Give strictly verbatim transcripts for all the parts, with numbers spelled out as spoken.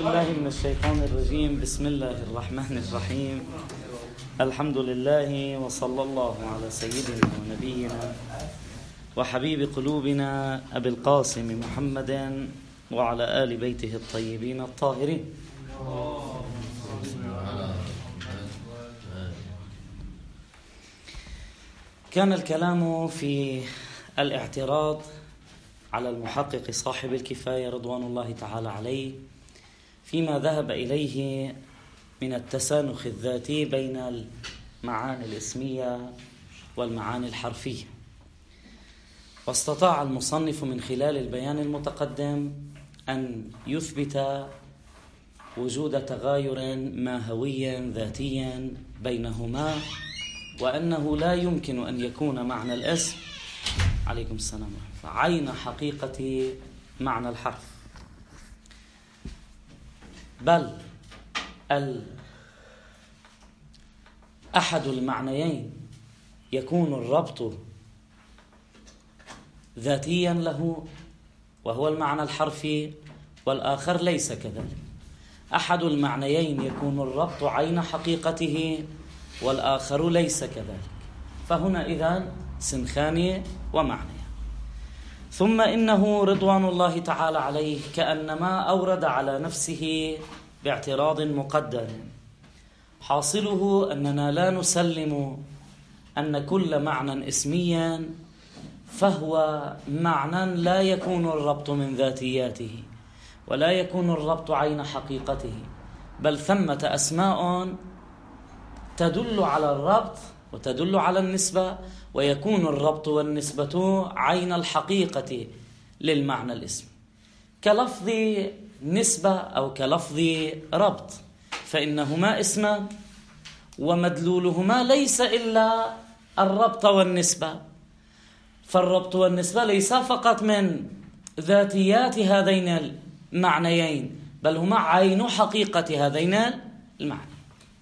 بالله من الشيطان الرجيم. بسم الله الرحمن الرحيم. الحمد لله وصلى الله على سيدنا ونبينا وحبيب قلوبنا أبي القاسم محمد وعلى آل بيته الطيبين الطاهرين. كان الكلام في الاعتراض على المحقق صاحب الكفاية رضوان الله تعالى عليه فيما ذهب إليه من التسانخ الذاتي بين المعاني الاسمية والمعاني الحرفية، واستطاع المصنف من خلال البيان المتقدم أن يثبت وجود تغاير ماهوي ذاتي بينهما، وأنه لا يمكن أن يكون معنى الاسم عليكم السلام عين حقيقة معنى الحرف، بل أحد المعنيين يكون الربط ذاتيا له وهو المعنى الحرفي، والآخر ليس كذلك. أحد المعنيين يكون الربط عين حقيقته والآخر ليس كذلك، فهنا إذن سنخان ومعنى. ثم إنه رضوان الله تعالى عليه كأنما أورد على نفسه باعتراض مقدر، حاصله أننا لا نسلم أن كل معنى اسميا فهو معنى لا يكون الربط من ذاتياته ولا يكون الربط عين حقيقته، بل ثمة أسماء تدل على الربط وتدل على النسبة، ويكون الربط والنسبة عين الحقيقة للمعنى الاسمي، كلفظ نسبة أو كلفظ ربط، فإنهما اسمان ومدلولهما ليس إلا الربط والنسبة، فالربط والنسبة ليس فقط من ذاتيات هذين المعنيين بل هما عين حقيقة هذين المعنى.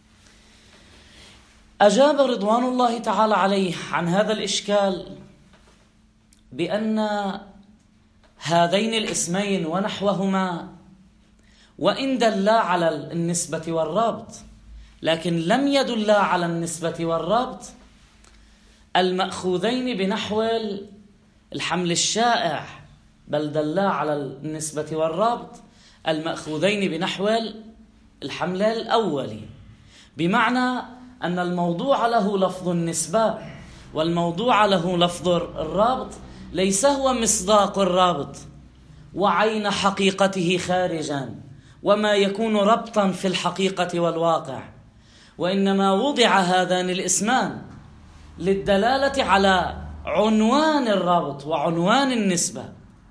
أجاب رضوان الله تعالى عليه عن هذا الإشكال بأن هذين الاسمين ونحوهما وإن دلا على النسبة والربط لكن لم يدلا على النسبة والربط المأخوذين بنحو الحمل الشائع، بل دلا على النسبة والربط المأخوذين بنحو الحمل الأولي، بمعنى أن الموضوع له لفظ النسبة والموضوع له لفظ الرابط ليس هو مصداق الرابط وعين حقيقته خارجا وما يكون ربطا في الحقيقة والواقع، وإنما وضع هذان الاسمان للدلالة على عنوان الرابط وعنوان النسبة،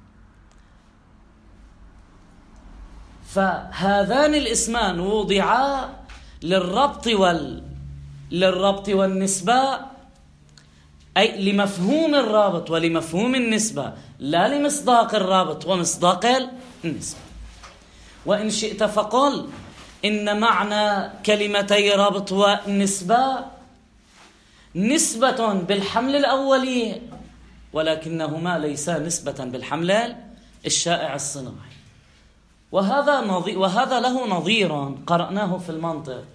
فهذان الاسمان وضعا للربط وال للربط والنسبة، أي لمفهوم الرابط ولمفهوم النسبة، لا لمصداق الرابط ومصداق النسبة. وإن شئت فقل إن معنى كلمتي رابط ونسبة نسبة بالحمل الأولي ولكنهما ليسا نسبة بالحمل الشائع الصناعي، وهذا نظير وهذا له نظير قرأناه في المنطق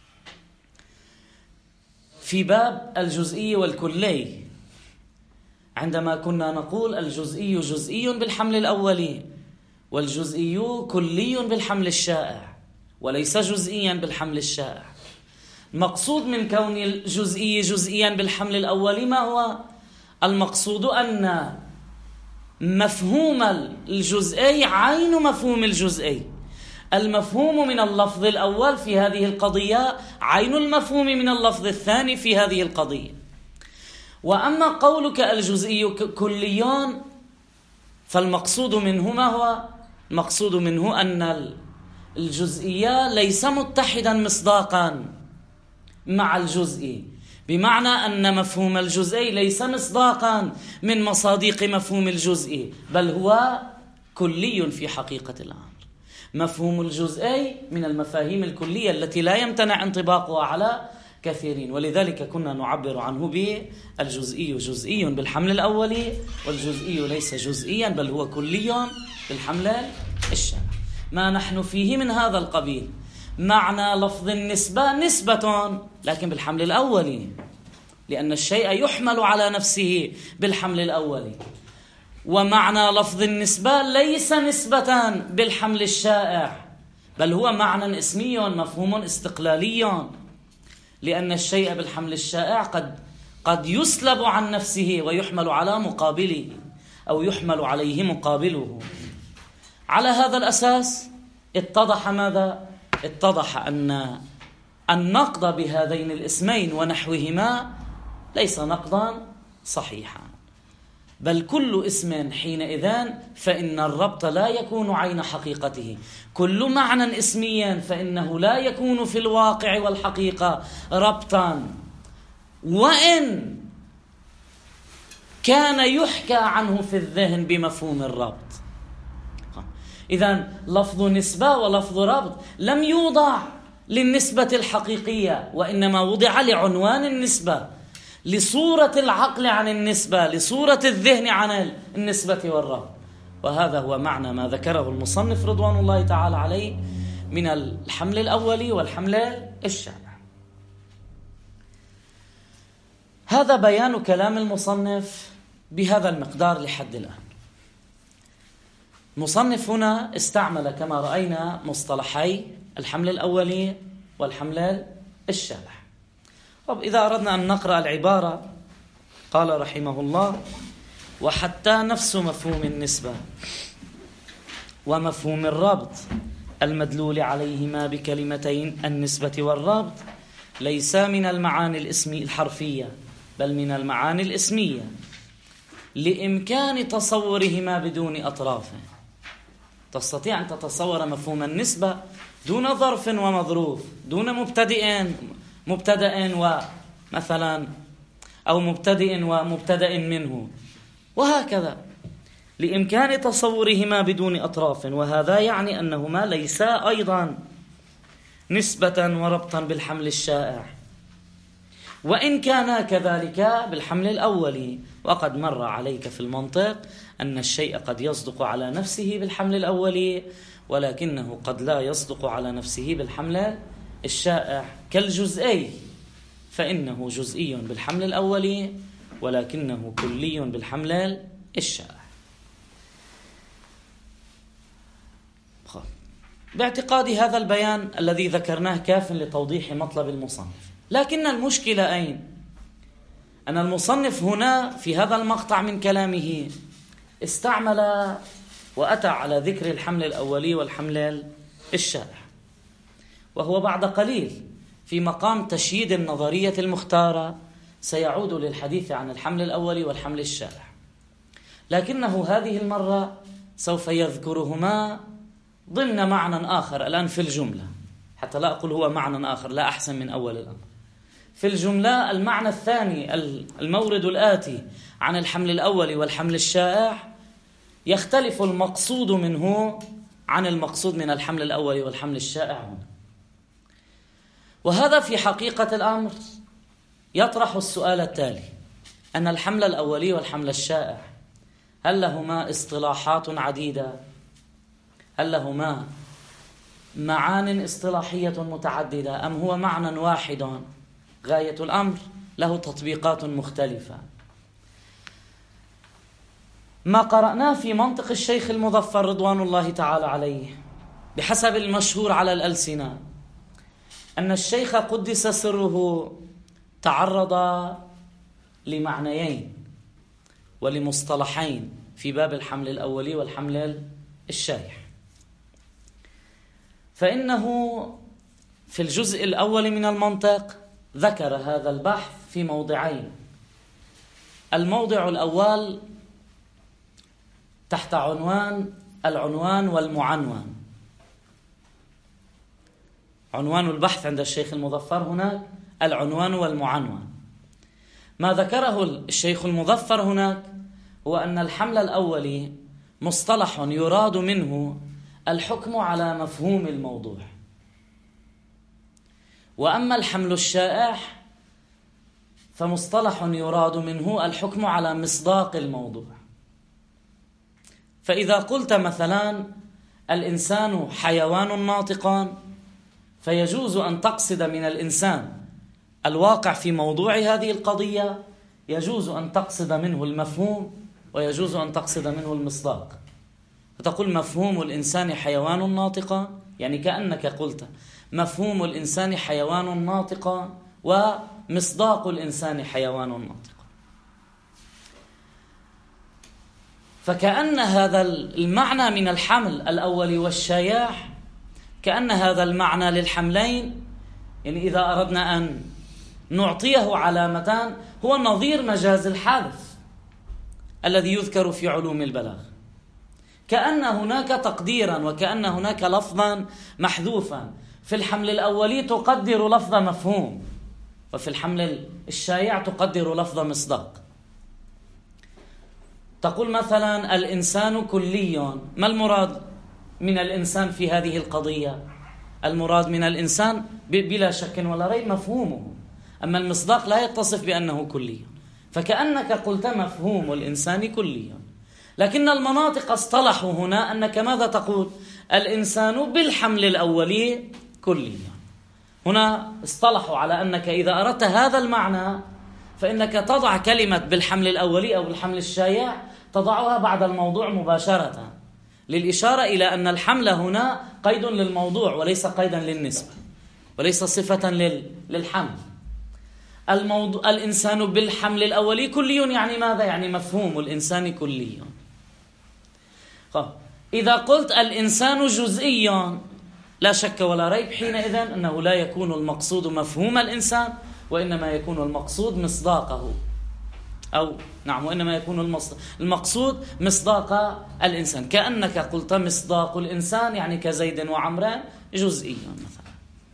في باب الجزئي والكلي، عندما كنا نقول الجزئي جزئي بالحمل الأولي والجزئي كلي بالحمل الشائع وليس جزئيا بالحمل الشائع. المقصود من كون الجزئي جزئيا بالحمل الأولي ما هو؟ المقصود أن مفهوم الجزئي عين مفهوم الجزئي، المفهوم من اللفظ الأول في هذه القضية عين المفهوم من اللفظ الثاني في هذه القضية. وأما قولك الجزئي كليون فالمقصود منه ما هو؟ المقصود منه أن الجزئية ليس متحدا مصداقا مع الجزئي، بمعنى أن مفهوم الجزئي ليس مصداقا من مصادق مفهوم الجزئي بل هو كلي في حقيقة الأمر. مفهوم الجزئي من المفاهيم الكلية التي لا يمتنع انطباقها على كثيرين، ولذلك كنا نعبر عنه بالجزئي جزئي بالحمل الأولي والجزئي ليس جزئيا بل هو كلي بالحمل الشائع. ما نحن فيه من هذا القبيل. معنى لفظ النسبة نسبة لكن بالحمل الأولي، لأن الشيء يحمل على نفسه بالحمل الأولي. ومعنى لفظ النسبة ليس نسبة بالحمل الشائع، بل هو معنى اسمي مفهوم استقلالي، لأن الشيء بالحمل الشائع قد قد يسلب عن نفسه ويحمل على مقابله أو يحمل عليه مقابله. على هذا الأساس اتضح ماذا؟ اتضح أن النقد بهذين الاسمين ونحوهما ليس نقدا صحيحا، بل كل اسم حينئذ فإن الربط لا يكون عين حقيقته. كل معنى اسميا فإنه لا يكون في الواقع والحقيقة ربطا، وإن كان يحكى عنه في الذهن بمفهوم الربط. إذن لفظ نسبة ولفظ ربط لم يوضع للنسبة الحقيقية، وإنما وضع لعنوان النسبة، لصورة العقل عن النسبة، لصورة الذهن عن النسبة والربط. وهذا هو معنى ما ذكره المصنف رضوان الله تعالى عليه من الحمل الأولي والحمل الشائع. هذا بيان كلام المصنف بهذا المقدار لحد الآن. المصنف هنا استعمل كما رأينا مصطلحي الحمل الأولي والحمل الشائع. طب إذا أردنا أن نقرأ العبارة، قال رحمه الله: وحتى نفس مفهوم النسبة ومفهوم الربط المدلول عليهما بكلمتين النسبة والربط ليس من المعاني الاسمية الحرفية، بل من المعاني الاسمية، لإمكان تصورهما بدون أطراف. تستطيع أن تتصور مفهوم النسبة دون ظرف ومظروف، دون مبتدئ مبتدأ ومثلا أو مبتدئ ومبتدأ منه، وهكذا، لإمكان تصورهما بدون أطراف. وهذا يعني أنهما ليسا أيضا نسبة وربطا بالحمل الشائع، وإن كانا كذلك بالحمل الأولي. وقد مر عليك في المنطق أن الشيء قد يصدق على نفسه بالحمل الأولي، ولكنه قد لا يصدق على نفسه بالحمل الشائع، كالجزئي، فإنه جزئي بالحمل الأولي ولكنه كلي بالحمل الشائع. باعتقاد هذا البيان الذي ذكرناه كاف لتوضيح مطلب المصنف، لكن المشكلة أين؟ أن المصنف هنا في هذا المقطع من كلامه استعمل وأتى على ذكر الحمل الأولي والحمل الشائع، وهو بعد قليل في مقام تشييد النظرية المختارة سيعود للحديث عن الحمل الأولي والحمل الشائع، لكنه هذه المرة سوف يذكرهما ضمن معنى آخر الآن في الجملة، حتى لا أقول هو معنى آخر لا أحسن من أول الأمر. في الجملة المعنى الثاني المورد الآتي عن الحمل الأولي والحمل الشائع يختلف المقصود منه عن المقصود من الحمل الأولي والحمل الشائع هنا. وهذا في حقيقة الأمر يطرح السؤال التالي: أن الحمل الأولي والحمل الشائع هل لهما اصطلاحات عديدة؟ هل لهما معان اصطلاحية متعددة؟ أم هو معنى واحد غاية الأمر له تطبيقات مختلفة؟ ما قرأناه في منطق الشيخ المظفر رضوان الله تعالى عليه بحسب المشهور على الألسنة أن الشيخ قدس سره تعرض لمعنيين ولمصطلحين في باب الحمل الأولي والحمل الشائع. فإنه في الجزء الأول من المنطق ذكر هذا البحث في موضعين. الموضع الأول تحت عنوان العنوان والمعنون. عنوان البحث عند الشيخ المظفر هناك العنوان والمعنون. ما ذكره الشيخ المظفر هناك هو أن الحمل الأولي مصطلح يراد منه الحكم على مفهوم الموضوع، وأما الحمل الشائع فمصطلح يراد منه الحكم على مصداق الموضوع. فإذا قلت مثلا الإنسان حيوان ناطق، فيجوز أن تقصد من الإنسان الواقع في موضوع هذه القضية، يجوز أن تقصد منه المفهوم، ويجوز أن تقصد منه المصداق. فتقول مفهوم الإنسان حيوان ناطق، يعني كأنك قلت مفهوم الإنسان حيوان ناطق ومصداق الإنسان حيوان ناطق. فكأن هذا المعنى من الحمل الأول والشياع كأن هذا المعنى للحملين، يعني إذا أردنا أن نعطيه علامتان، هو نظير مجاز الحذف الذي يذكر في علوم البلاغ، كأن هناك تقديرا وكأن هناك لفظا محذوفا. في الحمل الأولي تقدر لفظ مفهوم، وفي الحمل الشائع تقدر لفظ مصداق. تقول مثلا الإنسان كلي، ما المراد من الإنسان في هذه القضية؟ المراد من الإنسان بلا شك ولا ريب مفهومه، أما المصداق لا يتصف بأنه كلي، فكأنك قلت مفهوم الإنسان كلي. لكن المناطق اصطلحوا هنا أنك ماذا تقول؟ الإنسان بالحمل الأولي كلي. هنا اصطلحوا على أنك إذا أردت هذا المعنى فإنك تضع كلمة بالحمل الأولي أو بالحمل الشائع، تضعها بعد الموضوع مباشرة، للإشارة إلى أن الحمل هنا قيد للموضوع وليس قيدا للنسبة، وليس صفة للحمل. الموضوع الإنسان بالحمل الأولي كلي، يعني ماذا؟ يعني مفهوم الإنسان كلي. إذا قلت الإنسان جزئي، لا شك ولا ريب حينئذ أنه لا يكون المقصود مفهوم الإنسان، وإنما يكون المقصود مصداقه، أو نعم وإنما يكون المقصود مصداق الإنسان، كأنك قلت مصداق الإنسان يعني كزيد وعمران جزئي مثلا.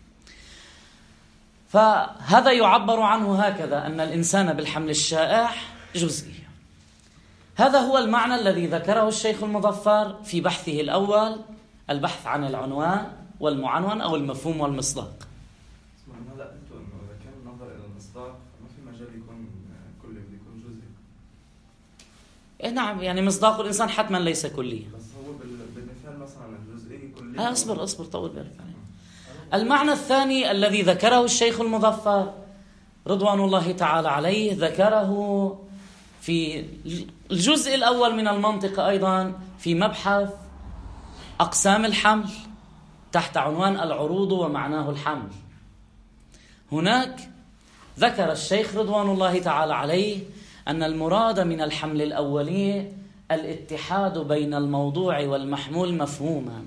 فهذا يعبر عنه هكذا، أن الإنسان بالحمل الشائع جزئي. هذا هو المعنى الذي ذكره الشيخ المظفر في بحثه الأول، البحث عن العنوان والمعنون أو المفهوم والمصداق. هلا قلتوا انه اذا كان النظر الى المصداق ما في مجال يكون كلي، بده يكون جزئي. إيه نعم، يعني مصداق الإنسان حتما ليس كليا. بس هو بالمثال مثلا الجزئي كلي. آه اصبر اصبر طول بالك. المعنى الثاني الذي ذكره الشيخ المظفر رضوان الله تعالى عليه، ذكره في الجزء الأول من المنطق أيضا في مبحث أقسام الحمل تحت عنوان العروض ومعناه الحمل. هناك ذكر الشيخ رضوان الله تعالى عليه أن المراد من الحمل الأولي الاتحاد بين الموضوع والمحمول مفهوما،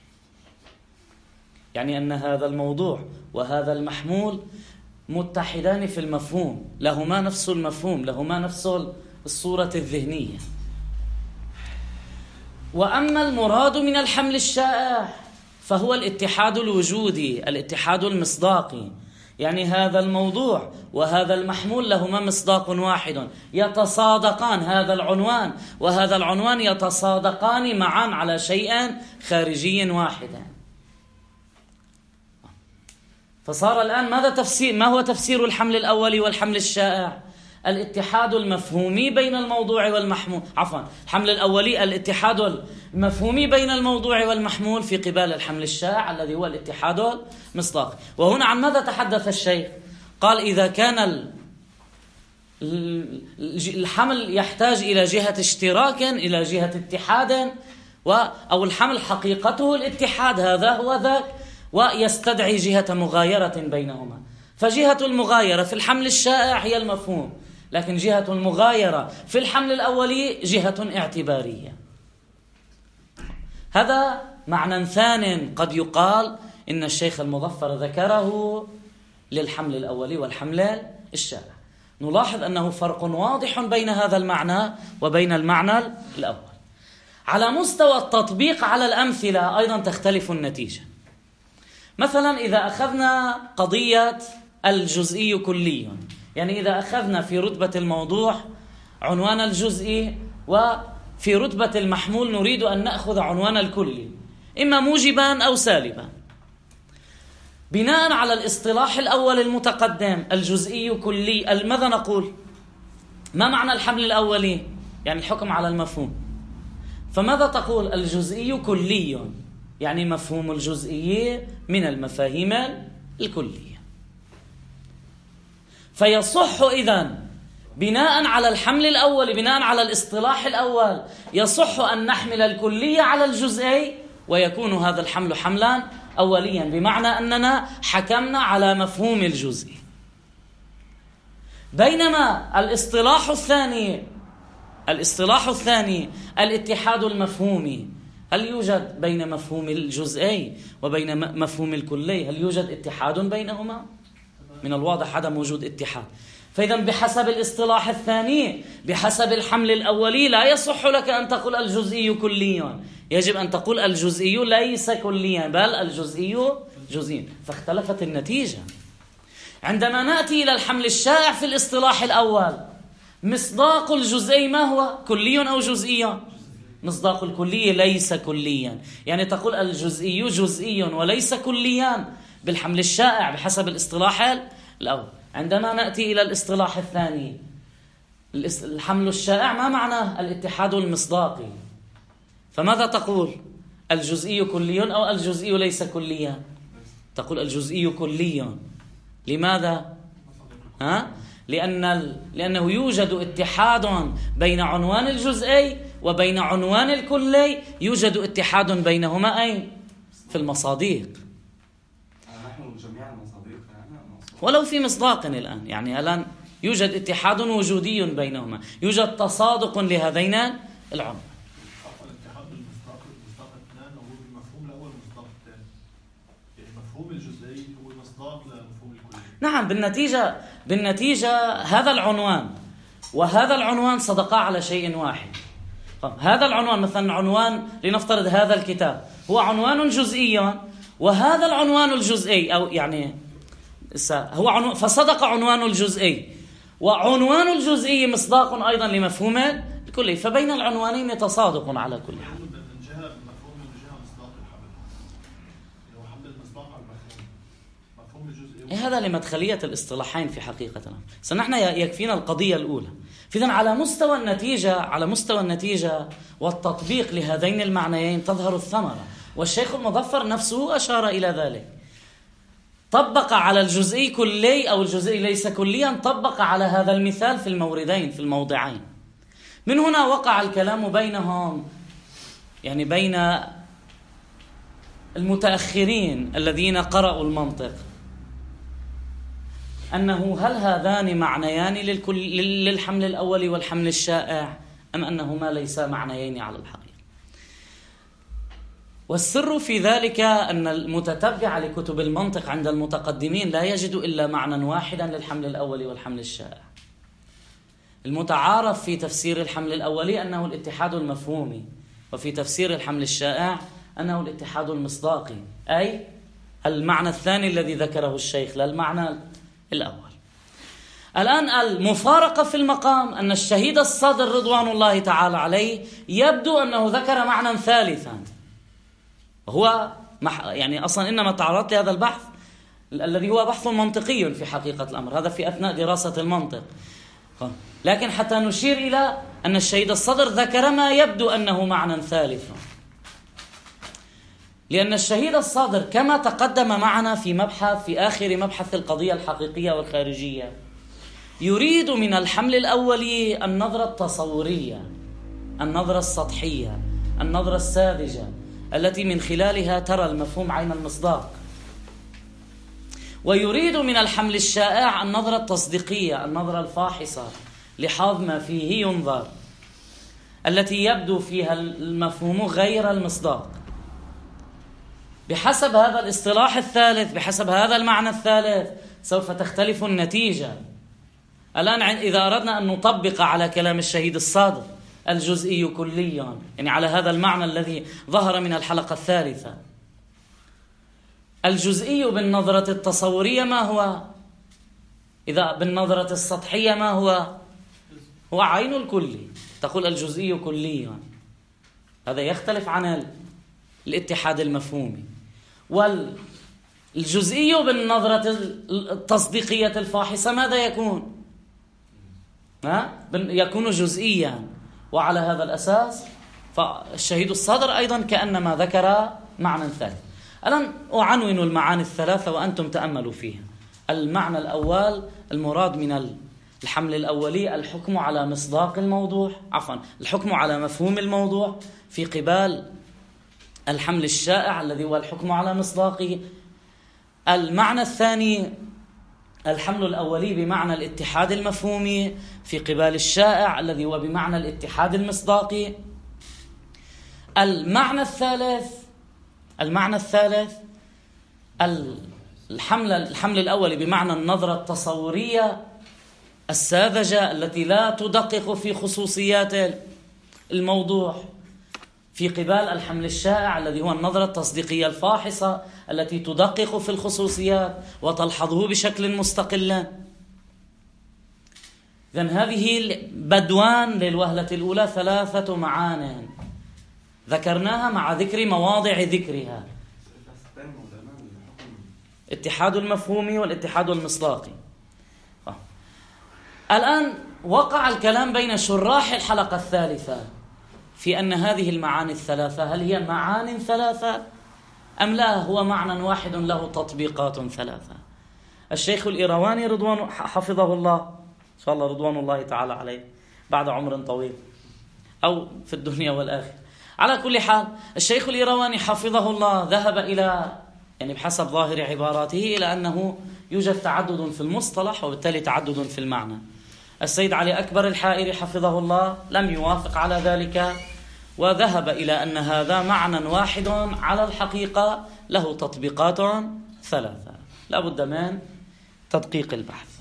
يعني أن هذا الموضوع وهذا المحمول متحدان في المفهوم، لهما نفس المفهوم، لهما نفس الصورة الذهنية. وأما المراد من الحمل الشائع فهو الاتحاد الوجودي، الاتحاد المصداقي، يعني هذا الموضوع وهذا المحمول لهما مصداق واحد، يتصادقان، هذا العنوان وهذا العنوان يتصادقان معا على شيء خارجي واحد. فصار الآن ماذا تفسير ما هو تفسير الحمل الأولي والحمل الشائع؟ الاتحاد المفهومي بين الموضوع والمحمول، عفوا الحمل الأولي الاتحاد المفهومي بين الموضوع والمحمول في قبال الحمل الشائع الذي هو الاتحاد المصداقي. وهنا عن ماذا تحدث الشيخ؟ قال إذا كان الحمل يحتاج إلى جهة اشتراك، إلى جهة اتحاد، أو الحمل حقيقته الاتحاد هذا هو ذاك، ويستدعي جهة مغايرة بينهما، فجهة المغايرة في الحمل الشائع هي المفهوم، لكن جهة المغايرة في الحمل الأولي جهة اعتبارية. هذا معنى ثان قد يقال إن الشيخ المظفر ذكره للحمل الأولي والحمل الشائع. نلاحظ أنه فرق واضح بين هذا المعنى وبين المعنى الأول. على مستوى التطبيق على الأمثلة أيضا تختلف النتيجة. مثلا إذا أخذنا قضية الجزئي كلي، يعني إذا أخذنا في رتبة الموضوع عنوان الجزئي، وفي رتبة المحمول نريد أن نأخذ عنوان الكلي، إما موجبا أو سالبا. بناء على الاصطلاح الأول المتقدم الجزئي كلي، ماذا نقول؟ ما معنى الحمل الأولي؟ يعني الحكم على المفهوم. فماذا تقول؟ الجزئي كلي، يعني مفهوم الجزئية من المفاهيم الكلية. فيصح إذن بناء على الحمل الأول، بناء على الاصطلاح الأول، يصح أن نحمل الكلية على الجزئي، ويكون هذا الحمل حملا أوليا، بمعنى أننا حكمنا على مفهوم الجزئي. بينما الاصطلاح الثاني الاصطلاح الثاني الاتحاد المفهومي، هل يوجد بين مفهوم الجزئي وبين مفهوم الكلي، هل يوجد اتحاد بينهما؟ من الواضح عدم وجود اتحاد. فإذا بحسب الاصطلاح الثاني، بحسب الحمل الأولي، لا يصح لك أن تقول الجزئي كليا، يجب أن تقول الجزئي ليس كليا، بل الجزئي جزئي. فاختلفت النتيجة. عندما نأتي إلى الحمل الشائع في الاصطلاح الأول، مصداق الجزئي ما هو؟ كلي أو جزئي؟ مصداق الكلي ليس كليا، يعني تقول الجزئي جزئي وليس كليا بالحمل الشائع بحسب الاصطلاح الأول. عندما نأتي إلى الاصطلاح الثاني، الحمل الشائع ما معناه؟ الاتحاد المصداقي. فماذا تقول؟ الجزئي كلي أو الجزئي ليس كليا؟ تقول الجزئي كليا. لماذا؟ ها؟ لأن لأنه يوجد اتحاد بين عنوان الجزئي وبين عنوان الكلي، يوجد اتحاد بينهما أين؟ في المصادق. نحن جميعا مصادق ولو في مصداق الآن، يعني الآن يوجد اتحاد وجودي بينهما، يوجد تصادق لهذين العنوان. الاتحاد بالمصداق المصداق اثنان هو بالمفهوم الأول المصداق الثاني، يعني مفهوم الجزئي هو المصداق لمفهوم الكلي. نعم، بالنتيجة بالنتيجة هذا العنوان وهذا العنوان صدقا على شيء واحد. هذا العنوان مثلا عنوان، لنفترض هذا الكتاب هو عنوان جزئي، وهذا العنوان الجزئي أو يعني هو عنوان، فصدق عنوان الجزئي، وعنوان الجزئي مصداق أيضا لمفهوم الكلي، فبين العنوانين تصادق على كل حال. من جهة مفهوم من جهة مصداق الحمل، هو حمل المصداق على المفهوم، مفهوم الجزئي. هذا لمدخلية الاصطلاحين في حقيقة الأمر. سنحن يكفينا القضية الأولى. فإذن على مستوى النتيجة على مستوى النتيجة والتطبيق لهذين المعنيين تظهر الثمرة، والشيخ المظفر نفسه أشار إلى ذلك. طبق على الجزئي كلي أو الجزئي ليس كليا، طبق على هذا المثال في الموردين في الموضعين. من هنا وقع الكلام بينهم، يعني بين المتأخرين الذين قرأوا المنطق، أنه هل هذان معنيان للحمل الأول والحمل الشائع، أم أنهما ليسا معنيين على الحقيقة. والسر في ذلك أن المتتبع لكتب المنطق عند المتقدمين لا يجد إلا معنى واحدا للحمل الأول والحمل الشائع. المتعارف في تفسير الحمل الأولي أنه الاتحاد المفهومي، وفي تفسير الحمل الشائع أنه الاتحاد المصداقي، أي المعنى الثاني الذي ذكره الشيخ لا المعنى الأول. الآن المفارقة في المقام أن الشهيد الصادر رضوان الله تعالى عليه يبدو أنه ذكر معنى ثالثا، وهو يعني أصلا إنما تعرضت لهذا البحث الذي هو بحث منطقي في حقيقة الأمر، هذا في أثناء دراسة المنطق. لكن حتى نشير إلى أن الشهيد الصدر ذكر ما يبدو أنه معنى ثالث، لأن الشهيد الصادر كما تقدم معنا في مبحث في آخر مبحث القضية الحقيقية والخارجية يريد من الحمل الأولي النظرة التصورية، النظرة السطحية، النظرة الساذجة التي من خلالها ترى المفهوم عين المصداق، ويريد من الحمل الشائع النظرة التصديقية، النظرة الفاحصة لحاظ ما فيه ينظر، التي يبدو فيها المفهوم غير المصداق. بحسب هذا الاصطلاح الثالث، بحسب هذا المعنى الثالث، سوف تختلف النتيجة. الآن إذا أردنا أن نطبق على كلام الشهيد الصادر الجزئي كليا، يعني على هذا المعنى الذي ظهر من الحلقة الثالثة، الجزئي بالنظرة التصورية ما هو؟ إذا بالنظرة السطحية ما هو؟ هو عين الكلي، تقول الجزئي كليا، هذا يختلف عن الاتحاد المفهومي. والجزئي بالنظرة التصديقية الفاحصة ماذا يكون؟ ها؟ يكون جزئيا. وعلى هذا الأساس فالشهيد الصادر أيضا كأنما ذكر معنى ثالث. الآن أعنون المعاني الثلاثة وأنتم تأملوا فيها. المعنى الأول المراد من الحمل الأولي الحكم على مصداق الموضوع، عفوا الحكم على مفهوم الموضوع في قبال الحمل الشائع الذي هو الحكم على مصداقه. المعنى الثاني الحمل الأولي بمعنى الاتحاد المفهومي في قبال الشائع الذي هو بمعنى الاتحاد المصداقي. المعنى الثالث المعنى الثالث الحمل الحمل الأولي بمعنى النظرة التصورية الساذجة التي لا تدقق في خصوصيات الموضوع في قبال الحمل الشائع الذي هو النظرة التصديقية الفاحصة التي تدقق في الخصوصيات وتلحظه بشكل مستقل. إذن هذه بدوان للوهلة الأولى ثلاثة معان ذكرناها مع ذكر مواضع ذكرها: اتحاد المفهوم والاتحاد المصداقي. آه. الآن وقع الكلام بين شراح الحلقة الثالثة في أن هذه المعاني الثلاثة هل هي معان ثلاثة أم لا هو معنى واحد له تطبيقات ثلاثة. الشيخ الإيرواني رضوان حفظه الله إن شاء الله رضوان الله تعالى عليه بعد عمر طويل أو في الدنيا والآخرة، على كل حال الشيخ الإيرواني حفظه الله ذهب إلى يعني بحسب ظاهر عباراته إلى أنه يوجد تعدد في المصطلح وبالتالي تعدد في المعنى. السيد علي أكبر الحائري حفظه الله لم يوافق على ذلك وذهب إلى أن هذا معنى واحد على الحقيقة له تطبيقات ثلاثة لا بد من تدقيق البحث.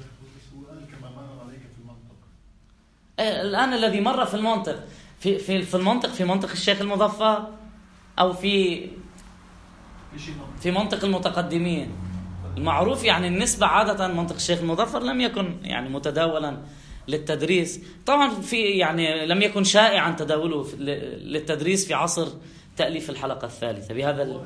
الآن الذي مر في المنطق في في في المنطق في منطق الشيخ المظفر أو في في منطق المتقدمين المعروف، يعني النسبة عادة منطق الشيخ المظفر لم يكن يعني متداولا للتدريس، طبعا في يعني لم يكن شائعا تداوله للتدريس في عصر تأليف الحلقة الثالثة بهذا ال...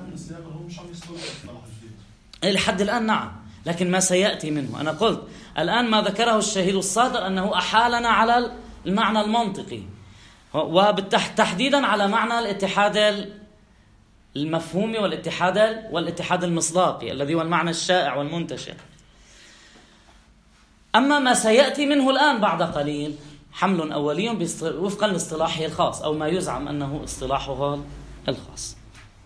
لحد الآن نعم، لكن ما سيأتي منه أنا قلت الآن ما ذكره الشهيد الصادر أنه أحالنا على المعنى المنطقي وتحديدا على معنى الاتحاد المفهومي والاتحاد والاتحاد المصداقي الذي هو المعنى الشائع والمنتشر. أما ما سيأتي منه الآن بعد قليل حمل أولي وفقا لاصطلاحه الخاص أو ما يزعم أنه اصطلاحه الخاص.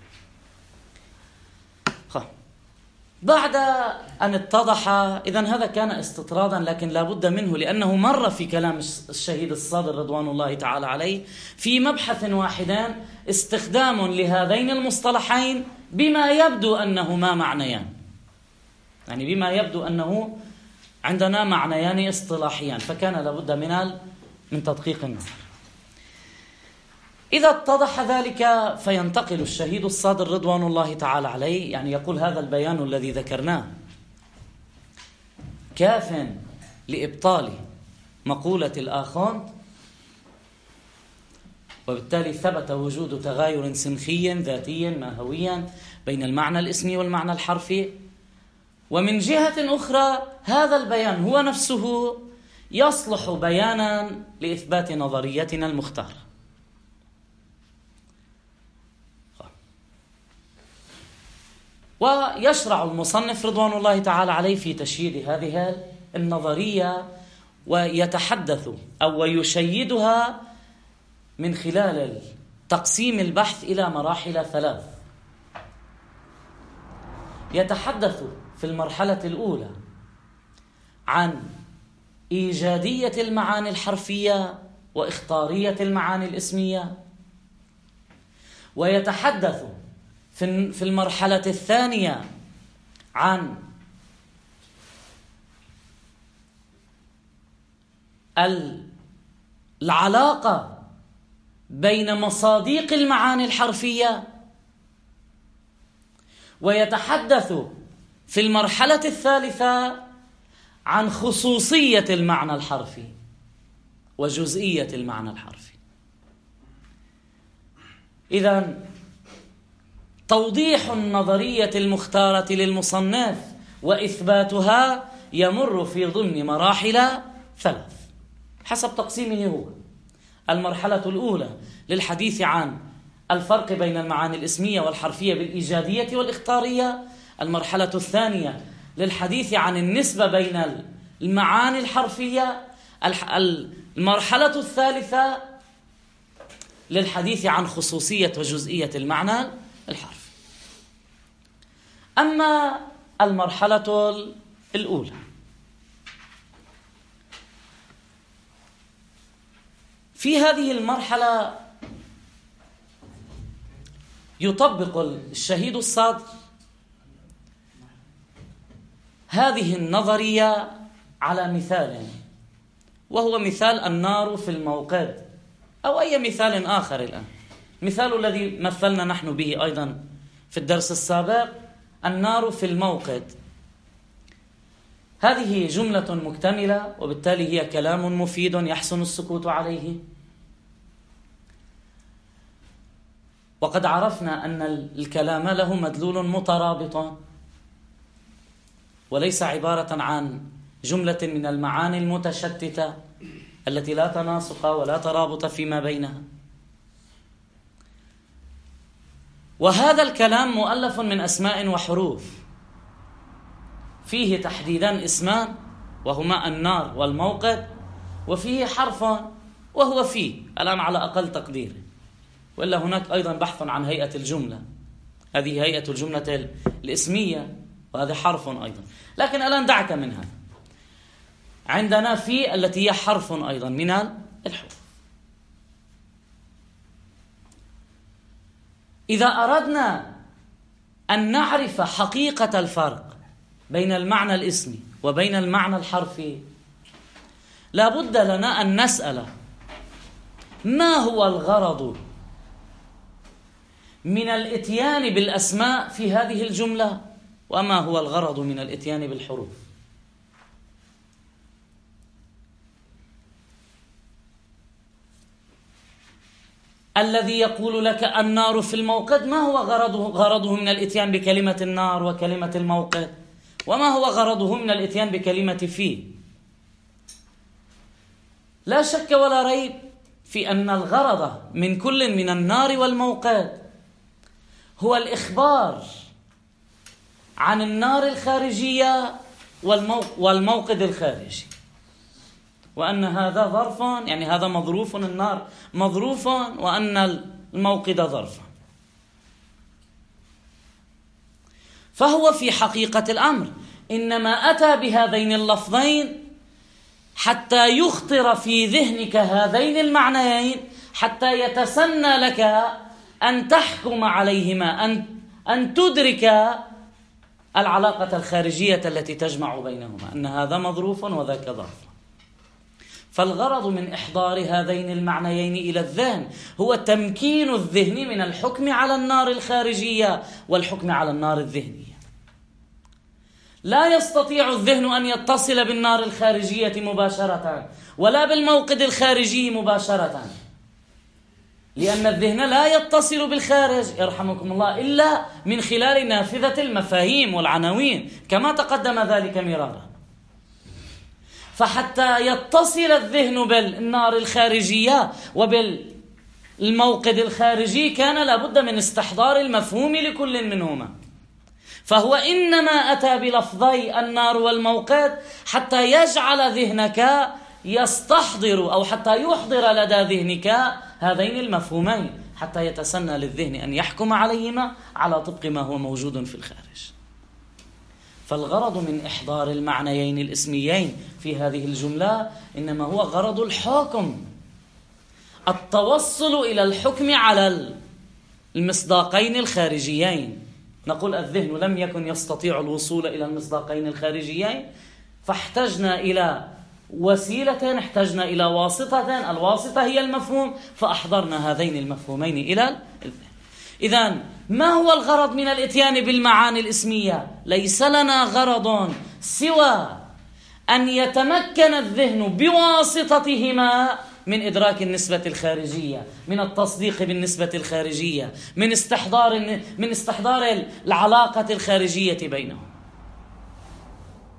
بعد أن اتضح إذن هذا كان استطرادا لكن لا بد منه لأنه مر في كلام الشهيد الصادر رضوان الله تعالى عليه في مبحث واحد استخدام لهذين المصطلحين بما يبدو أنهما معنيان، يعني بما يبدو أنه عندنا معنيان اصطلاحيان، فكان لابد من من تدقيق النظر. إذا اتضح ذلك فينتقل الشهيد الصادر رضوان الله تعالى عليه يعني يقول هذا البيان الذي ذكرناه كاف لإبطال مقولة الآخوند، وبالتالي ثبت وجود تغاير سنخي ذاتي ماهوي بين المعنى الاسمي والمعنى الحرفي. ومن جهة أخرى هذا البيان هو نفسه يصلح بيانا لإثبات نظريتنا المختارة. ويشرع المصنف رضوان الله تعالى عليه في تشييد هذه النظرية ويتحدث أو ويشيدها من خلال تقسيم البحث إلى مراحل ثلاث. يتحدث في المرحلة الأولى عن إيجادية المعاني الحرفية وإخطارية المعاني الإسمية، ويتحدث في المرحلة الثانية عن العلاقة بين مصاديق المعاني الحرفية، ويتحدث في المرحلة الثالثة عن خصوصية المعنى الحرفي وجزئية المعنى الحرفي. إذن توضيح النظرية المختارة للمصنف وإثباتها يمر في ضمن مراحل ثلاث حسب تقسيمه هو. المرحلة الأولى للحديث عن الفرق بين المعاني الإسمية والحرفية بالإيجادية والإخطارية. المرحلة الثانية للحديث عن النسبة بين المعاني الحرفية. المرحلة الثالثة للحديث عن خصوصية وجزئية المعنى الحرفي. أما المرحلة الأولى في هذه المرحلة يطبق الشهيد الصادق هذه النظرية على مثال، وهو مثال النار في الموقد، أو أي مثال آخر. الآن مثال الذي مثلنا نحن به أيضا في الدرس السابق، النار في الموقد. هذه جملة مكتملة، وبالتالي هي كلام مفيد يحسن السكوت عليه. وقد عرفنا أن الكلام له مدلول مترابط، وليس عبارة عن جملة من المعاني المتشتتة التي لا تناسق ولا ترابط فيما بينها. وهذا الكلام مؤلف من أسماء وحروف، فيه تحديدا اسمان وهما النار والموقد، وفيه حرف وهو فيه الآن على أقل تقدير، وإلا هناك أيضا بحث عن هيئة الجملة. هذه هيئة الجملة الإسمية، وهذا حرف أيضا، لكن الآن دعك منها. عندنا في التي هي حرف أيضا من الحروف. إذا أردنا أن نعرف حقيقة الفرق بين المعنى الإسمي وبين المعنى الحرفي، لا بد لنا أن نسأل ما هو الغرض من الإتيان بالأسماء في هذه الجملة، وما هو الغرض من الإتيان بالحروف. الذي يقول لك النار في الموقد، ما هو غرضه غرضه من الإتيان بكلمة النار وكلمة الموقد؟ وما هو غرضه من الإتيان بكلمة في؟ لا شك ولا ريب في أن الغرض من كل من النار والموقد هو الإخبار عن النار الخارجية والموقد الخارجي، وأن هذا ظرف، يعني هذا مظروف، النار مظروف، وأن الموقد ظرف. فهو في حقيقة الأمر إنما أتى بهذين اللفظين حتى يخطر في ذهنك هذين المعنيين، حتى يتسنى لك أن تحكم عليهما، أن أن تدرك العلاقة الخارجية التي تجمع بينهما، أن هذا مظروف وذاك ظرف. فالغرض من إحضار هذين المعنيين إلى الذهن هو تمكين الذهن من الحكم على النار الخارجية والحكم على النار الذهنية. لا يستطيع الذهن أن يتصل بالنار الخارجية مباشرة ولا بالموقد الخارجي مباشرة، لأن الذهن لا يتصل بالخارج يرحمكم الله إلا من خلال نافذة المفاهيم والعناوين، كما تقدم ذلك مرارا. فحتى يتصل الذهن بالنار الخارجية وبالموقد الخارجي كان لابد من استحضار المفهوم لكل منهما. فهو إنما أتى بلفظي النار والموقد حتى يجعل ذهنك يستحضر، أو حتى يحضر لدى ذهنك هذين المفهومين، حتى يتسنى للذهن أن يحكم عليهما على طبق ما هو موجود في الخارج. فالغرض من إحضار المعنيين الإسميين في هذه الجملة إنما هو غرض الحكم، التوصل إلى الحكم على المصداقين الخارجيين. نقول الذهن لم يكن يستطيع الوصول إلى المصداقين الخارجيين، فاحتجنا إلى وسيلة، احتجنا إلى واسطة، الواسطة هي المفهوم، فأحضرنا هذين المفهومين إلى الذهن. إذن ما هو الغرض من الإتيان بالمعاني الإسمية؟ ليس لنا غرض سوى أن يتمكن الذهن بواسطتهما من إدراك النسبة الخارجية، من التصديق بالنسبة الخارجية، من استحضار من استحضار العلاقة الخارجية بينهم.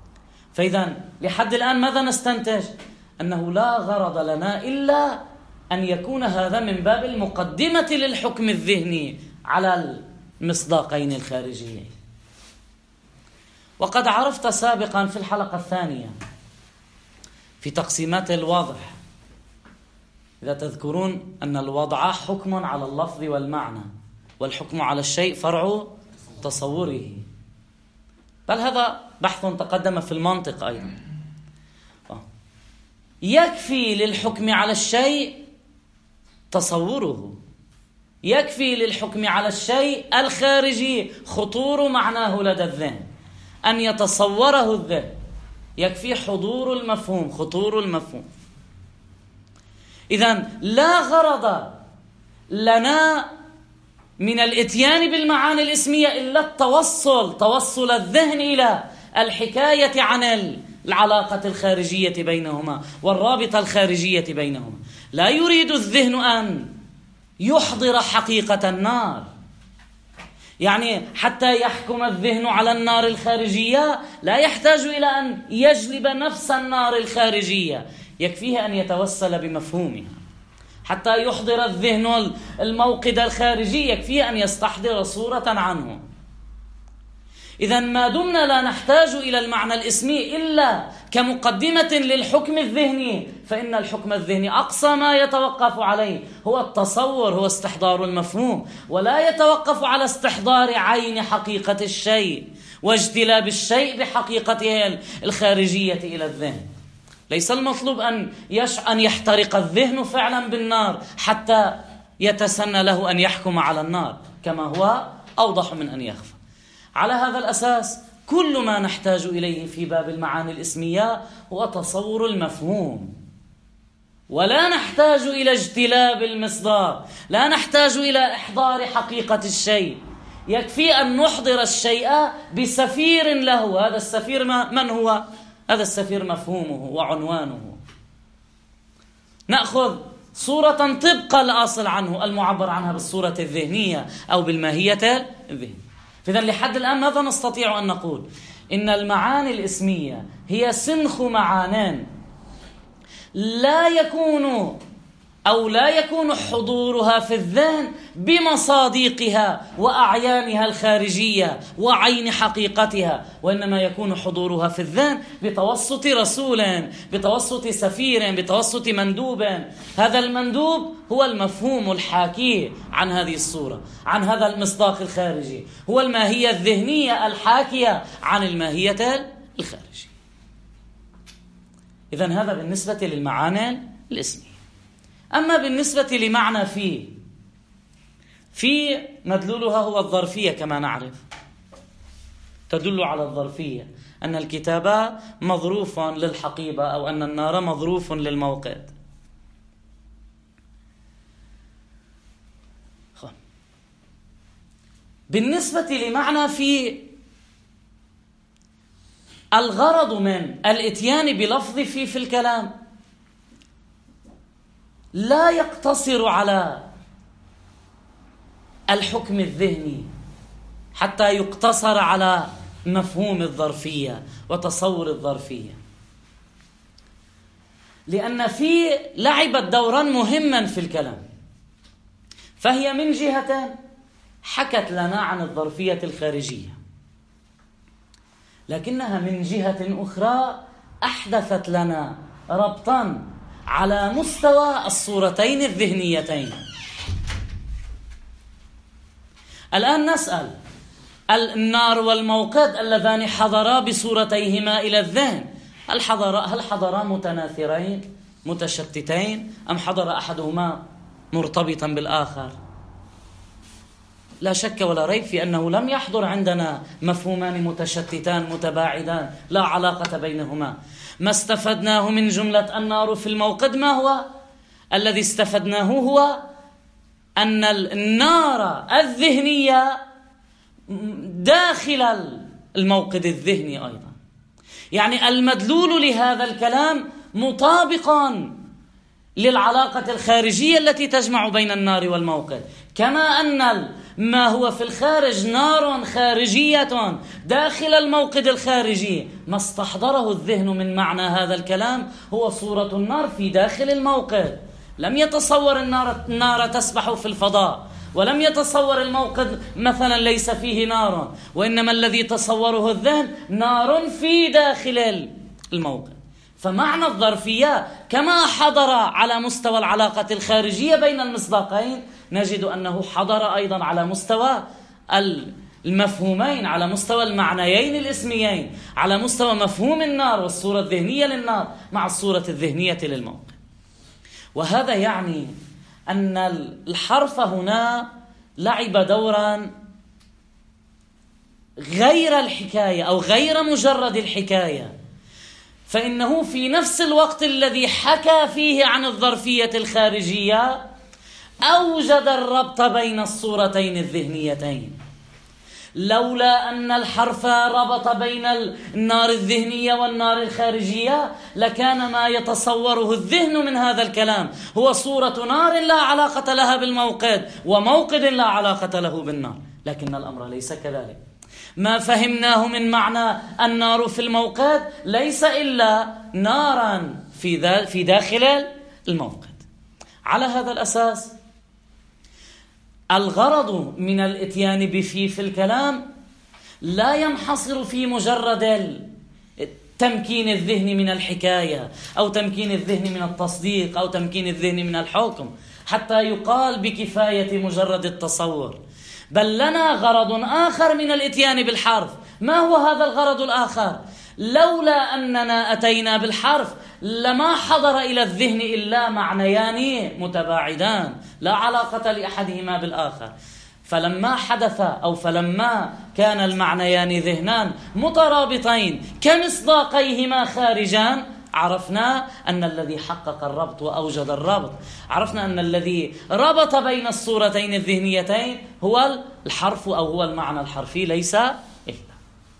فإذا لحد الآن ماذا نستنتج؟ أنه لا غرض لنا إلا أن يكون هذا من باب المقدمة للحكم الذهني على المصداقين الخارجيين. وقد عرفت سابقا في الحلقة الثانية في تقسيمات الوضع، إذا تذكرون أن الوضع حكم على اللفظ والمعنى، والحكم على الشيء فرع تصوره، بل هذا بحث تقدم في المنطق أيضا. يكفي للحكم على الشيء تصوره، يكفي للحكم على الشيء الخارجي خطور معناه لدى الذهن، أن يتصوره الذهن، يكفي حضور المفهوم، خطور المفهوم. إذن لا غرض لنا من الاتيان بالمعاني الاسمية إلا التوصل، توصل الذهن إلى الحكاية عن العلاقة الخارجية بينهما والرابطة الخارجية بينهما. لا يريد الذهن أن يحضر حقيقة النار، يعني حتى يحكم الذهن على النار الخارجية لا يحتاج إلى أن يجلب نفس النار الخارجية، يكفيه أن يتوسل بمفهومها. حتى يحضر الذهن الموقد الخارجي يكفيه أن يستحضر صورة عنه. إذن ما دمنا لا نحتاج إلى المعنى الاسمي إلا كمقدمة للحكم الذهني، فإن الحكم الذهني أقصى ما يتوقف عليه هو التصور، هو استحضار المفهوم، ولا يتوقف على استحضار عين حقيقة الشيء واجتلاب الشيء بحقيقته الخارجية إلى الذهن. ليس المطلوب أن أن يحترق الذهن فعلا بالنار حتى يتسنى له أن يحكم على النار، كما هو أوضح من أن يخفى. على هذا الأساس كل ما نحتاج إليه في باب المعاني الاسمية هو تصور المفهوم، ولا نحتاج إلى اجتلاب المصداق، لا نحتاج إلى إحضار حقيقة الشيء. يكفي أن نحضر الشيء بسفير له. هذا السفير من هو؟ هذا السفير مفهومه وعنوانه. نأخذ صورة طبق الأصل عنه المعبر عنها بالصورة الذهنية أو بالماهية الذهنية. فإذن لحد الآن ماذا نستطيع أن نقول؟ إن المعاني الإسمية هي سنخ معانان لا يكون أو لا يكون حضورها في الذهن بمصاديقها وأعيانها الخارجية وعين حقيقتها، وإنما يكون حضورها في الذهن بتوسط رسول، بتوسط سفير، بتوسط مندوب. هذا المندوب هو المفهوم الحاكي عن هذه الصورة، عن هذا المصداق الخارجي، هو الماهية الذهنية الحاكية عن الماهية الخارجية. إذن هذا بالنسبة للمعاني الاسمية. أما بالنسبة لمعنى في في مدلولها هو الظرفية كما نعرف، تدل على الظرفية، أن الكتاب مظروف للحقيبة أو أن النار مظروف للموقد. بالنسبة لمعنى في، الغرض من الاتيان بلفظ في في الكلام لا يقتصر على الحكم الذهني حتى يقتصر على مفهوم الظرفية وتصور الظرفية، لأن في لعبت دورا مهما في الكلام. فهي من جهة حكت لنا عن الظرفية الخارجية، لكنها من جهة أخرى أحدثت لنا ربطا على مستوى الصورتين الذهنيتين. الآن نسأل: النار والموقد اللذان حضرا بصورتيهما إلى الذهن، هل حضرا هل حضرا متناثرين متشتتين أم حضر أحدهما مرتبطا بالآخر؟ لا شك ولا ريب في أنه لم يحضر عندنا مفهومان متشتتان متباعدان لا علاقة بينهما. ما استفدناه من جملة النار في الموقد ما هو؟ الذي استفدناه هو أن النار الذهنية داخل الموقد الذهني أيضا، يعني المدلول لهذا الكلام مطابقا للعلاقة الخارجية التي تجمع بين النار والموقد، كما أن ما هو في الخارج نار خارجية داخل الموقد الخارجي، ما استحضره الذهن من معنى هذا الكلام هو صورة النار في داخل الموقد. لم يتصور النار, النار تسبح في الفضاء، ولم يتصور الموقد مثلا ليس فيه نار، وإنما الذي تصوره الذهن نار في داخل الموقد. فمعنى الظرفية كما حضر على مستوى العلاقة الخارجية بين المصداقين، نجد أنه حضر أيضا على مستوى المفهومين، على مستوى المعنيين الاسميين، على مستوى مفهوم النار والصورة الذهنية للنار مع الصورة الذهنية للموقد. وهذا يعني أن الحرف هنا لعب دورا غير الحكاية أو غير مجرد الحكاية، فإنه في نفس الوقت الذي حكى فيه عن الظرفية الخارجية أوجد الربط بين الصورتين الذهنيتين. لولا أن الحرف ربط بين النار الذهنية والنار الخارجية لكان ما يتصوره الذهن من هذا الكلام هو صورة نار لا علاقة لها بالموقد وموقد لا علاقة له بالنار، لكن الأمر ليس كذلك. ما فهمناه من معنى النار في الموقد ليس إلا نارا في في داخل الموقد. على هذا الأساس الغرض من الاتيان بفي في الكلام لا ينحصر في مجرد تمكين الذهن من الحكاية أو تمكين الذهن من التصديق أو تمكين الذهن من الحكم حتى يقال بكفاية مجرد التصور، بل لنا غرض آخر من الاتيان بالحرف. ما هو هذا الغرض الآخر؟ لولا أننا أتينا بالحرف لما حضر إلى الذهن إلا معنيان متباعدان لا علاقة لأحدهما بالآخر. فلما حدث أو فلما كان المعنيان ذهنان مترابطين كمصداقيهما خارجان، عرفنا أن الذي حقق الربط وأوجد الربط، عرفنا أن الذي ربط بين الصورتين الذهنيتين هو الحرف أو هو المعنى الحرفي ليس إلا.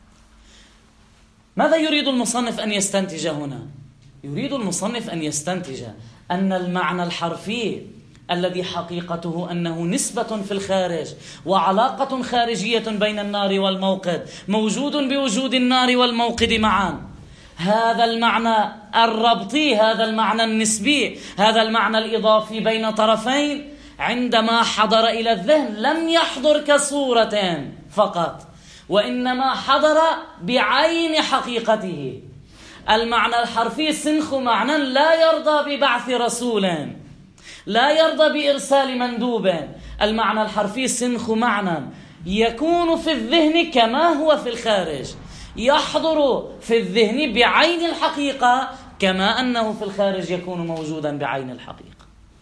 ماذا يريد المصنف أن يستنتج هنا؟ يريد المصنف أن يستنتج أن المعنى الحرفي الذي حقيقته أنه نسبة في الخارج وعلاقة خارجية بين النار والموقد موجود بوجود النار والموقد معا، هذا المعنى الربطي، هذا المعنى النسبي، هذا المعنى الإضافي بين طرفين عندما حضر إلى الذهن لم يحضر كصورة فقط، وإنما حضر بعين حقيقته. المعنى الحرفي سنخ معنى لا يرضى ببعث رسول، لا يرضى بإرسال مندوب. المعنى الحرفي سنخ معنى يكون في الذهن كما هو في الخارج، يحضر في الذهن بعين الحقيقة كما أنه في الخارج يكون موجودا بعين الحقيقة.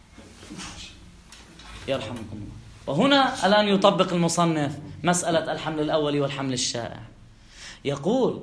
يرحمكم الله. وهنا الآن يطبق المصنف مسألة الحمل الأول والحمل الشائع. يقول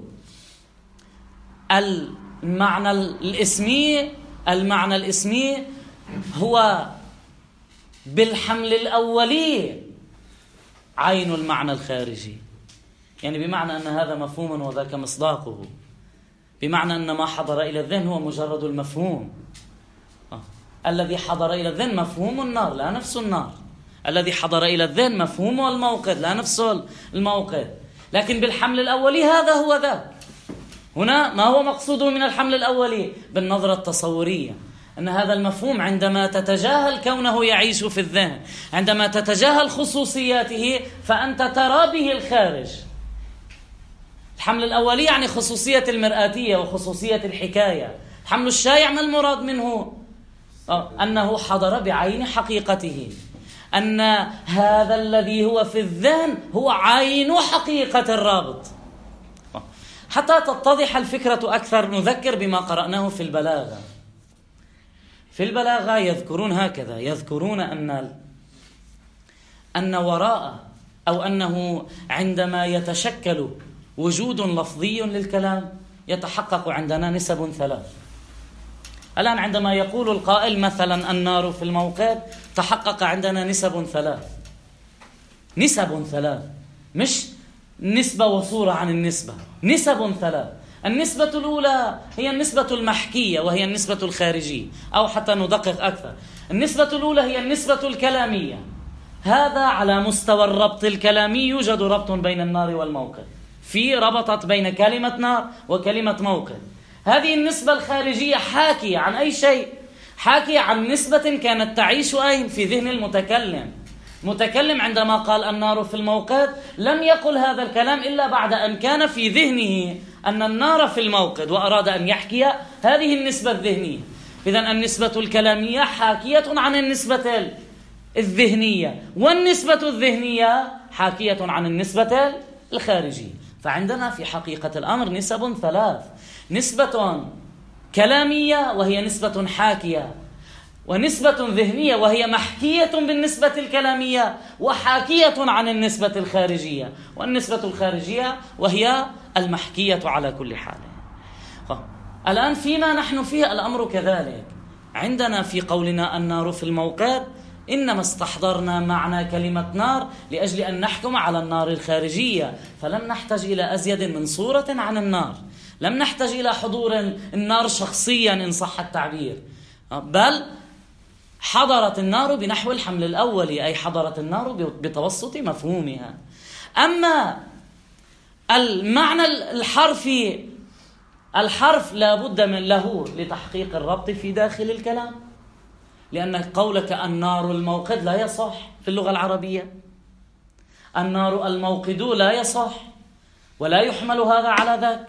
المعنى الاسمي المعنى الاسمي هو بالحمل الأولي عين المعنى الخارجي، يعني بمعنى أن هذا مفهوم وذاك مصداقه، بمعنى أن ما حضر إلى الذهن هو مجرد المفهوم. آه. الذي حضر إلى الذهن مفهوم النار لا نفس النار، الذي حضر إلى الذهن مفهوم الموقد لا نفس الموقد، لكن بالحمل الأولي هذا هو ذاك. هنا ما هو مقصوده من الحمل الأولي بالنظرة التصورية، أن هذا المفهوم عندما تتجاهل كونه يعيش في الذهن، عندما تتجاهل خصوصياته فأنت ترى به الخارج. الحمل الأولي يعني خصوصية المرآتية وخصوصية الحكاية. الحمل الشائع ما المراد منه؟ أنه حضر بعين حقيقته، أن هذا الذي هو في الذهن هو عين حقيقة الرابط. حتى تتضح الفكرة أكثر نذكر بما قرأناه في البلاغة. في البلاغة يذكرون هكذا، يذكرون أن أن وراء أو أنه عندما يتشكل وجود لفظي للكلام يتحقق عندنا نسب ثلاث. الآن عندما يقول القائل مثلا النار في الموقد تحقق عندنا نسب ثلاث، نسب ثلاث، مش نسبة وصورة عن النسبة، نسب ثلاث. النسبة الأولى هي النسبة المحكية وهي النسبة الخارجية، أو حتى ندقق أكثر، النسبة الأولى هي النسبة الكلامية. هذا على مستوى الربط الكلامي يوجد ربط بين النار والموقد، في ربطت بين كلمة نار وكلمة موقد. هذه النسبة الخارجية حاكية عن أي شيء؟ حاكية عن نسبة كانت تعيش أين؟ في ذهن المتكلم. متكلم عندما قال النار في الموقد لم يقل هذا الكلام إلا بعد أن كان في ذهنه أن النار في الموقد، وأراد أن يحكي هذه النسبة الذهنية. إذن النسبة الكلامية حاكية عن النسبة الذهنية، والنسبة الذهنية حاكية عن النسبة الخارجية. فعندنا في حقيقة الأمر نسب ثلاث: نسبة كلامية وهي نسبة حاكية، ونسبة ذهنية وهي محكية بالنسبة الكلامية وحاكية عن النسبة الخارجية، والنسبة الخارجية وهي المحكية على كل حال. الآن فيما نحن فيه الأمر كذلك. عندنا في قولنا النار في الموقد إنما استحضرنا معنى كلمة نار لأجل أن نحكم على النار الخارجية، فلم نحتاج إلى أزيد من صورة عن النار، لم نحتاج إلى حضور النار شخصيا إن صح التعبير، بل حضرت النار بنحو الحمل الأولي، أي حضرت النار بتوسط مفهومها. أما المعنى الحرفي، الحرف لا بد من له لتحقيق الربط في داخل الكلام، لأن قولك النار الموقد لا يصح في اللغة العربية. النار الموقد لا يصح ولا يحمل هذا على ذاك.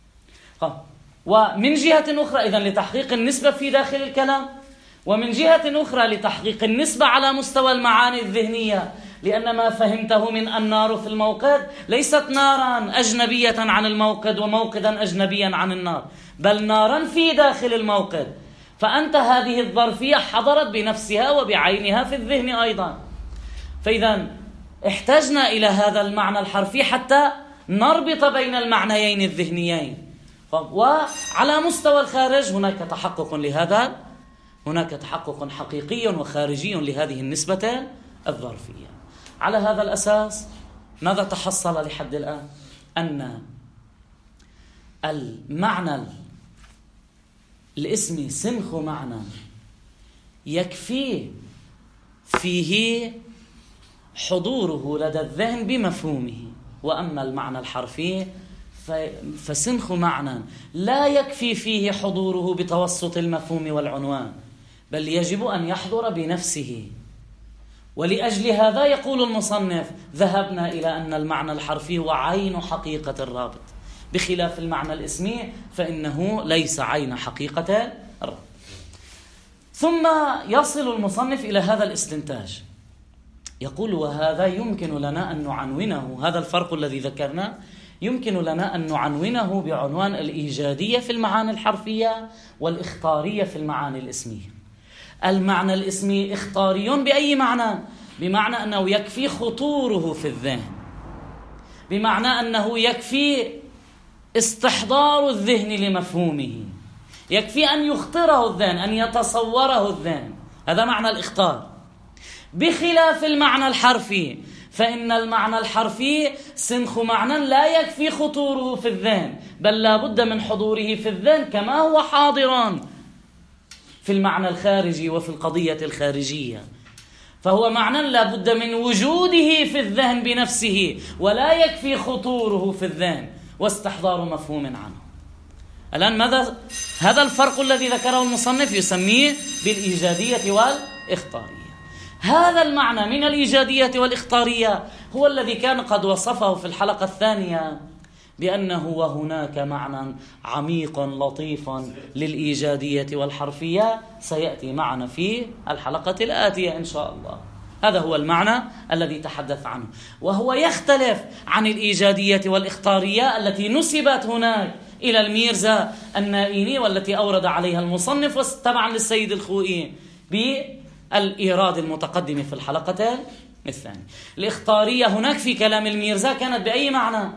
ومن جهة أخرى إذن لتحقيق النسبة في داخل الكلام، ومن جهة أخرى لتحقيق النسبة على مستوى المعاني الذهنية، لأن ما فهمته من النار في الموقد ليست نارا أجنبية عن الموقد وموقدا أجنبيا عن النار، بل نارا في داخل الموقد. فأنت هذه الظرفية حضرت بنفسها وبعينها في الذهن أيضا. فإذا احتجنا إلى هذا المعنى الحرفي حتى نربط بين المعنيين الذهنيين. وعلى مستوى الخارج هناك تحقق لهذا، هناك تحقق حقيقي وخارجي لهذه النسبة الظرفية. على هذا الأساس ماذا تحصل لحد الآن؟ أن المعنى الاسمي سنخ معنى يكفي فيه حضوره لدى الذهن بمفهومه، وأما المعنى الحرفي فسنخ معنى لا يكفي فيه حضوره بتوسط المفهوم والعنوان، بل يجب أن يحضر بنفسه. ولأجل هذا يقول المصنف ذهبنا إلى أن المعنى الحرفي هو عين حقيقة الرابط، بخلاف المعنى الاسمي فإنه ليس عين حقيقة الرابط. ثم يصل المصنف إلى هذا الاستنتاج، يقول وهذا يمكن لنا أن نعنونه، هذا الفرق الذي ذكرنا يمكن لنا أن نعنونه بعنوان الإيجادية في المعاني الحرفية والإخطارية في المعاني الاسمية. المعنى الاسمي إخطاري بأي معنى؟ بمعنى أنه يكفي خطوره في الذهن، بمعنى أنه يكفي استحضار الذهن لمفهومه، يكفي أن يخطره الذهن، أن يتصوره الذهن، هذا معنى الإخطار. بخلاف المعنى الحرفي، فإن المعنى الحرفي سنخ معنى لا يكفي خطوره في الذهن، بل لا بد من حضوره في الذهن كما هو حاضرا في المعنى الخارجي وفي القضية الخارجية. فهو معنى لا بد من وجوده في الذهن بنفسه، ولا يكفي خطوره في الذهن واستحضار مفهوم عنه. الآن ماذا؟ هذا الفرق الذي ذكره المصنف يسميه بالإيجادية والإخطارية. هذا المعنى من الإيجادية والإخطارية هو الذي كان قد وصفه في الحلقة الثانية بأنه وهناك معنى عميق لطيف للإيجادية والحرفية سيأتي معنا في الحلقة الآتية إن شاء الله. هذا هو المعنى الذي تحدث عنه، وهو يختلف عن الإيجادية والإخطارية التي نسبت هناك إلى الميرزا النائيني والتي أورد عليها المصنف تبعا للسيد الخوئي بالإيراد المتقدم في الحلقة الثانية. الإخطارية هناك في كلام الميرزا كانت بأي معنى؟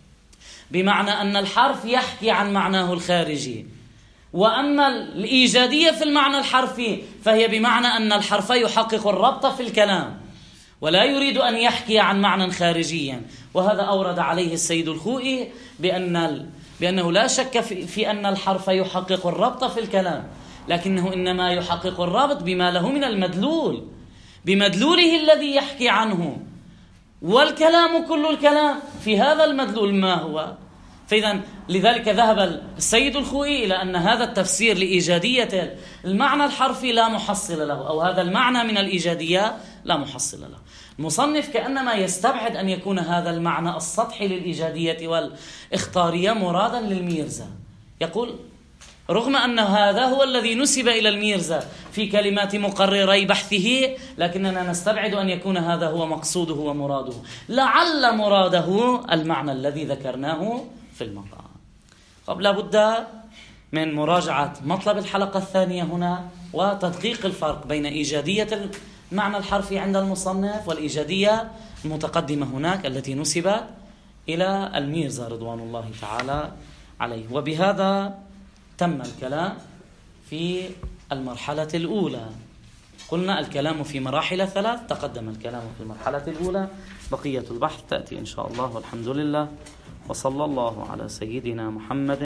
بمعنى أن الحرف يحكي عن معناه الخارجي، وأما الإيجادية في المعنى الحرفي فهي بمعنى أن الحرف يحقق الربط في الكلام ولا يريد أن يحكي عن معنى خارجيا. وهذا أورد عليه السيد الخوئي بأن بأنه لا شك في أن الحرف يحقق الربط في الكلام، لكنه إنما يحقق الربط بما له من المدلول، بمدلوله الذي يحكي عنه، والكلام كل الكلام في هذا المدلول ما هو؟ فإذا لذلك ذهب السيد الخوئي إلى أن هذا التفسير لإيجادية المعنى الحرفي لا محصل له، أو هذا المعنى من الإيجادية لا محصل له. المصنف كأنما يستبعد أن يكون هذا المعنى السطحي للإيجادية والإخطارية مرادا للميرزا. يقول رغم أن هذا هو الذي نسب إلى الميرزا في كلمات مقرري بحثه، لكننا نستبعد أن يكون هذا هو مقصوده ومراده، لعل مراده المعنى الذي ذكرناه في المقام. قبل لا بد من مراجعة مطلب الحلقة الثانية هنا وتدقيق الفرق بين إيجادية المعنى الحرفي عند المصنف والإيجادية المتقدمة هناك التي نسبت إلى الميرزا رضوان الله تعالى عليه. وبهذا تم الكلام في المرحلة الأولى. قلنا الكلام في مراحل ثلاث، تقدم الكلام في المرحلة الأولى، بقية البحث تأتي إن شاء الله، والحمد لله، وصلى الله على سيدنا محمد.